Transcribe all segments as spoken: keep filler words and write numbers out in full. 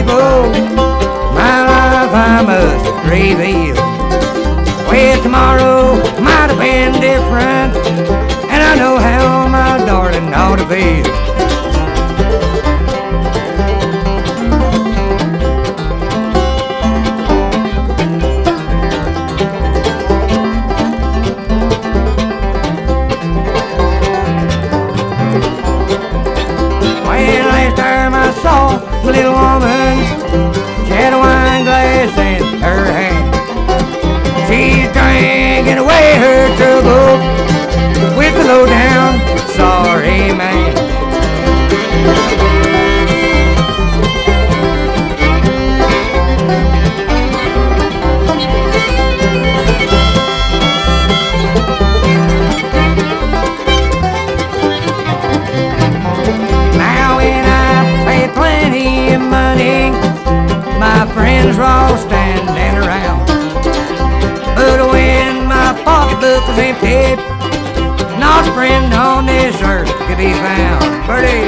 people my life I must reveal. Well, tomorrow might have been different, and I know how my darling ought to feel. Well, last time I saw the little woman, she had a wine glass in her hand. She's drinking away her trouble with the low down sorry man. Now when I paid plenty of money, my friends were all standing around. But when my pocketbook was empty, not a friend on this earth could be found. Birdie.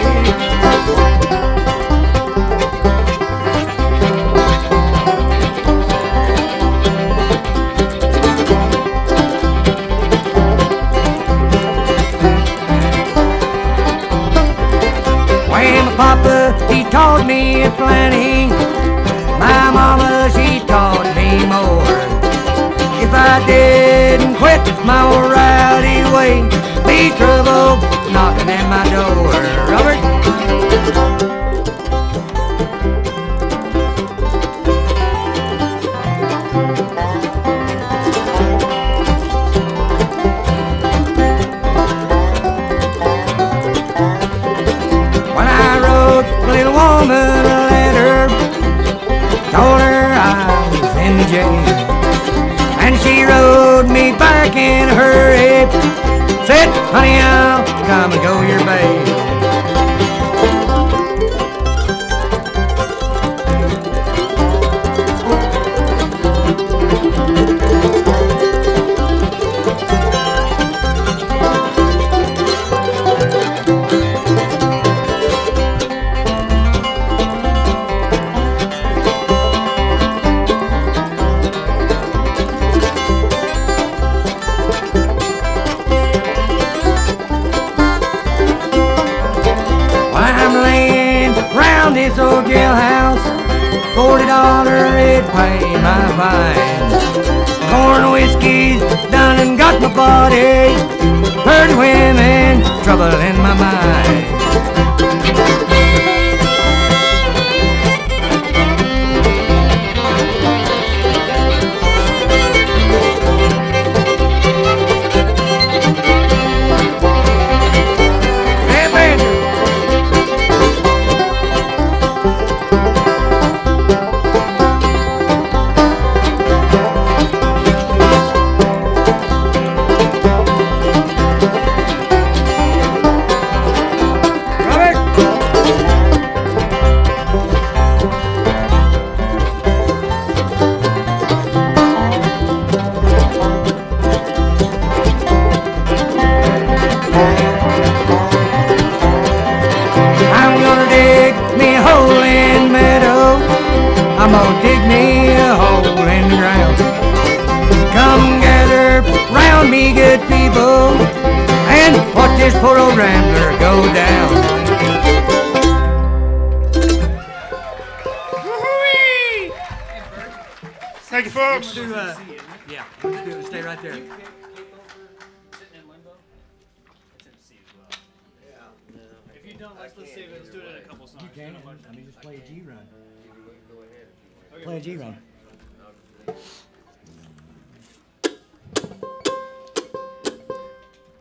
When my papa, he taught me plenty, my mama, she taught me more. If I didn't quit my old rowdy way, be trouble knocking at my door. Robert? When I wrote a little woman a letter, told her I was in jail, and she wrote me back in a hurry, said, honey, I'll come and go your bail. This old jailhouse, forty dollars it'd pay my fine. Corn whiskey's done and got my body, pretty women, trouble in my mind. I'm gonna dig me a hole in the ground. Come gather round me, good people, and watch this poor old rambler go down. Woo-wee! Thank you, folks. Do, uh, yeah, let's do it. Stay right there. Sitting in limbo? It's in C as well. Yeah. No. If you don't, let's, let's save it. Let's do it in a couple songs. You can. I mean, just play a G run. Okay, Play a G run.